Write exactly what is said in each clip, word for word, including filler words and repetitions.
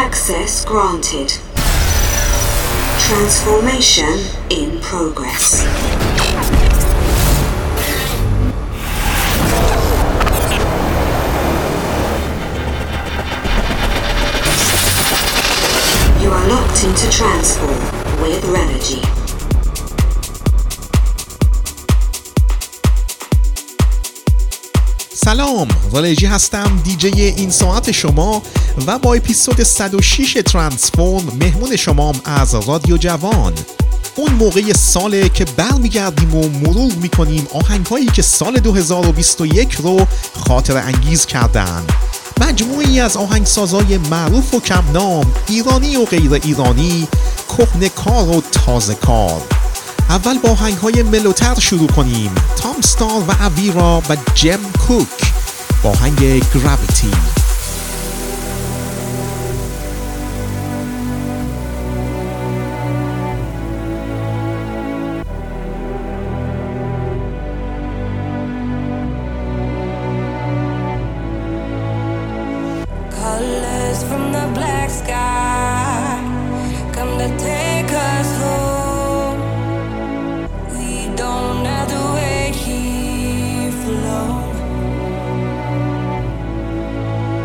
Access granted. Transformation in progress. You are locked into Transform with Renogy. سلام، رالجی هستم، دیجی این ساعت شما و با اپیزود صد و شش ترانسفورم مهمون شمام از رادیو جوان. اون موقع ساله که برمیگردیم و مرور میکنیم آهنگهایی که سال دو هزار و بیست و یک رو خاطره انگیز کردن. مجموعی از آهنگسازای معروف و کم نام، ایرانی و غیر ایرانی، کهنه کار و تازه کار. اول با آهنگ‌های ملوتر شروع کنیم. تام ستار و اویرا و جم کوک با آهنگ گراویتی. Don't have to wait here for long.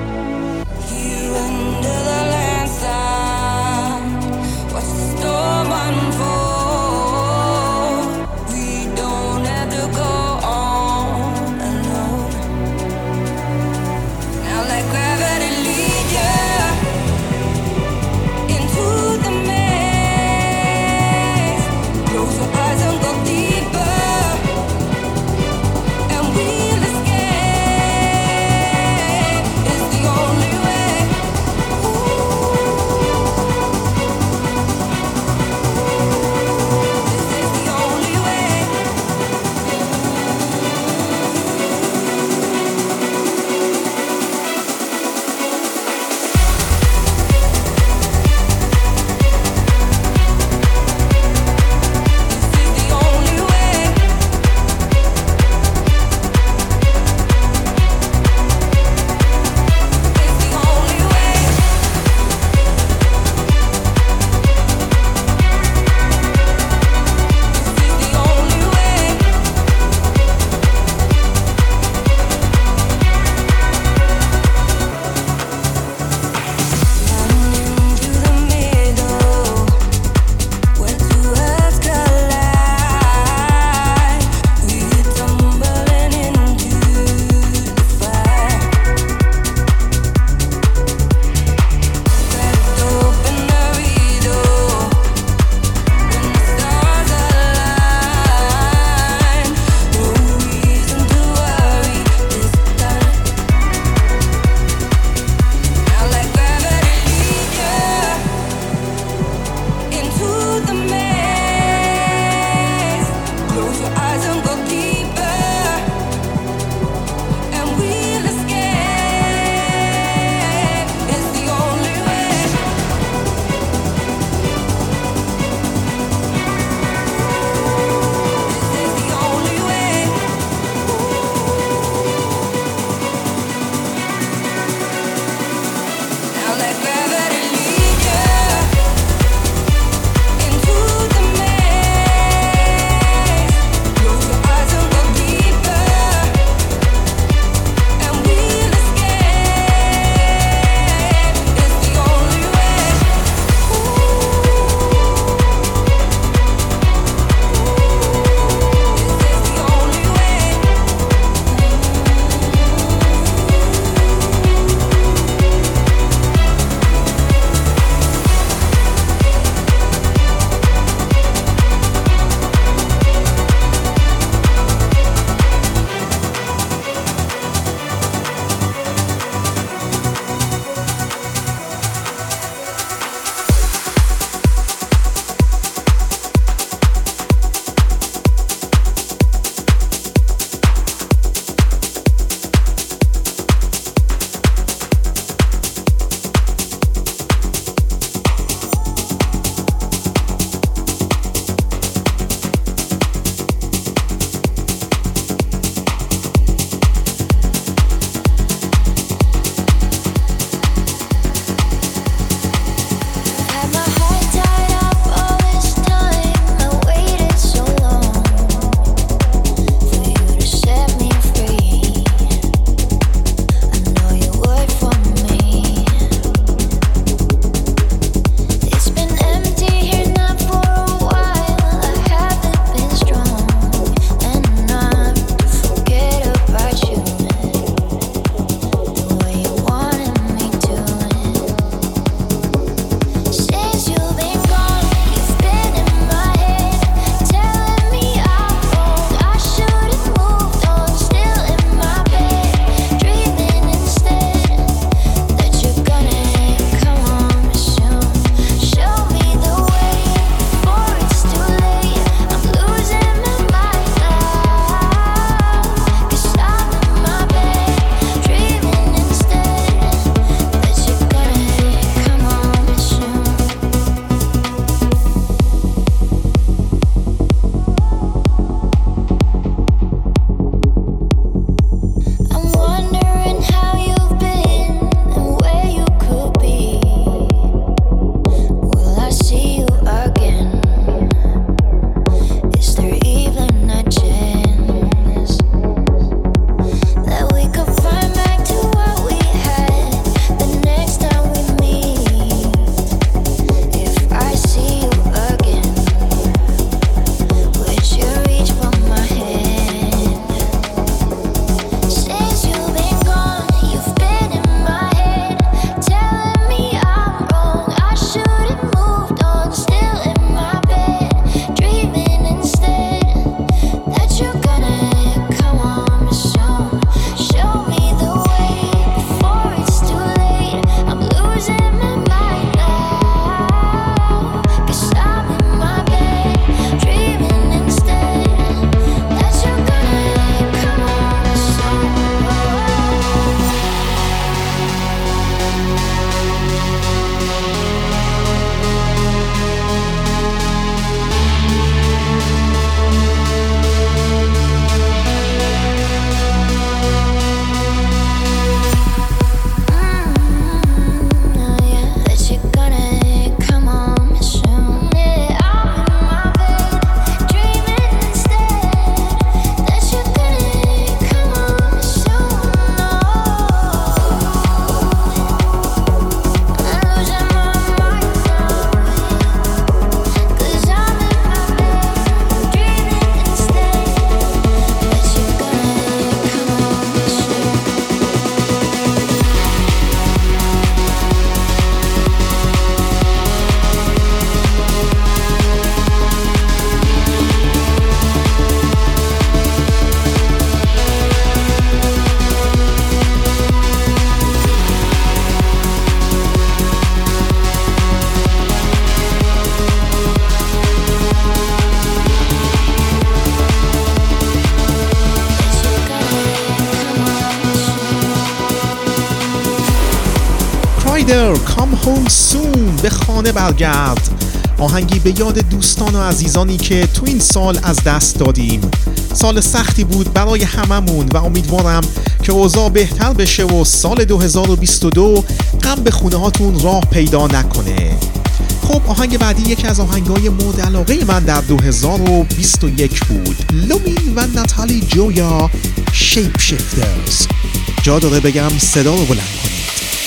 Snyder Come Home Soon به خانه برگرد، آهنگی به یاد دوستان و عزیزانی که تو این سال از دست دادیم. سال سختی بود برای هممون و امیدوارم که اوضاع بهتر بشه و سال دو هزار و بیست و دو غم به خونه هاتون راه پیدا نکنه. خب آهنگ بعدی یکی از آهنگای مورد علاقه من در دو هزار و بیست و یک بود. لومین و ناتالی جویا شیپ شیفترز. جا داره بگم صدا رو بلند کنید.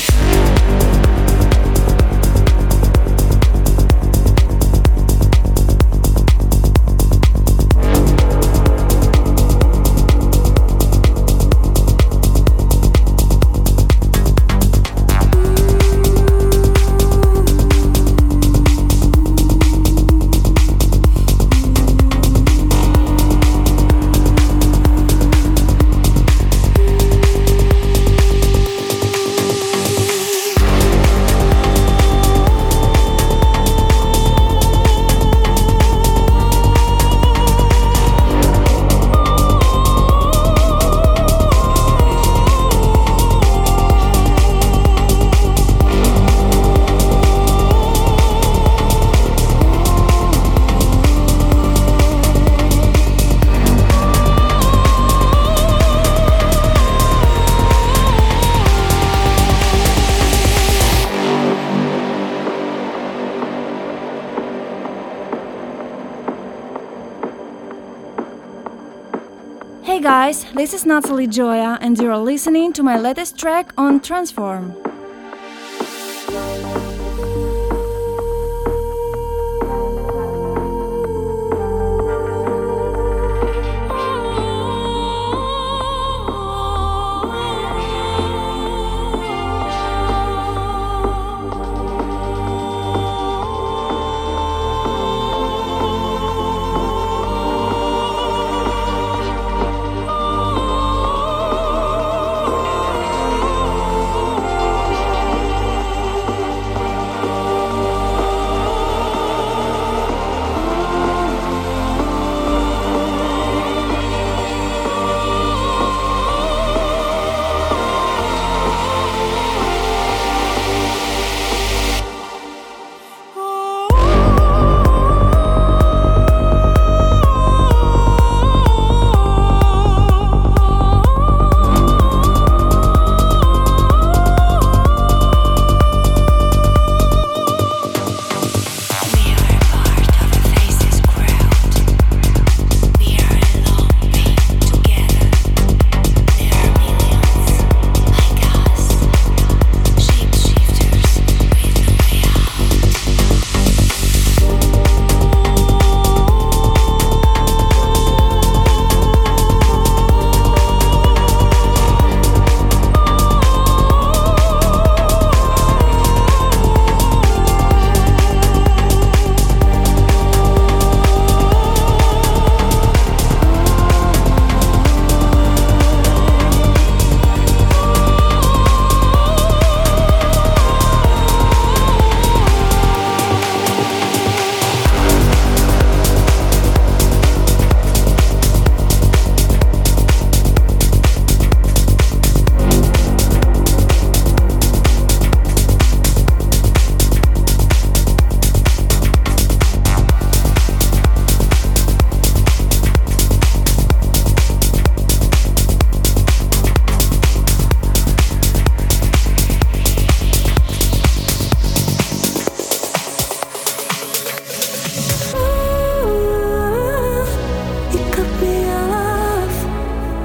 Hey guys, this is Natalie Joya and you're listening to my latest track on Transform.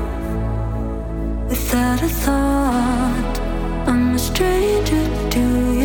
Without a thought, I'm a stranger to you.